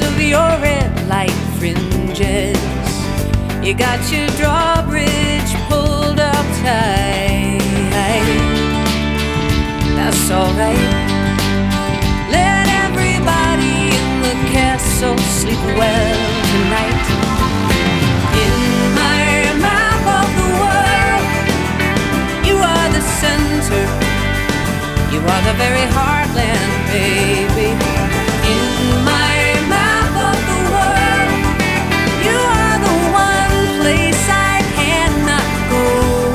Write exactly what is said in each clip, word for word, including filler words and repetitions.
of your red light fringes. You got your drawbridge pulled up tight. That's alright. Let everybody in the castle sleep well tonight. In my map of the world, you are the center. You are the very heartland, baby. In my map of the world, you are the one place I cannot go.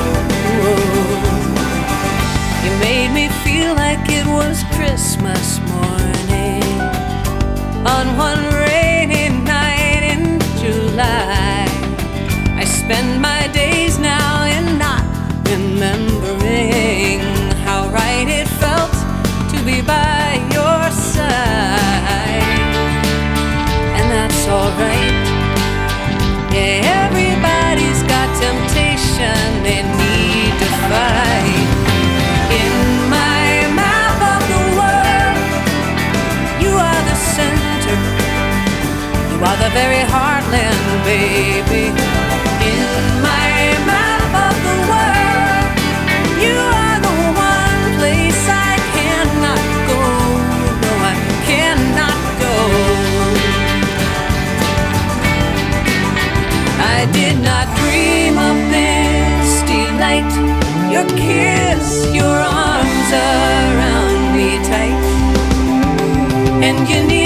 You made me feel like it was Christmas morning on one rainy night in July. I spend my days now in not remembering how right it felt to be by your side. And that's alright. Yeah, everybody's got temptation they need to fight. In my map of the world, you are the center. You are the very heartland, baby. In my map of the world, you are the one place I cannot go. No, I cannot go. I did not dream of this delight. Your kiss, your arms around me tight, and you need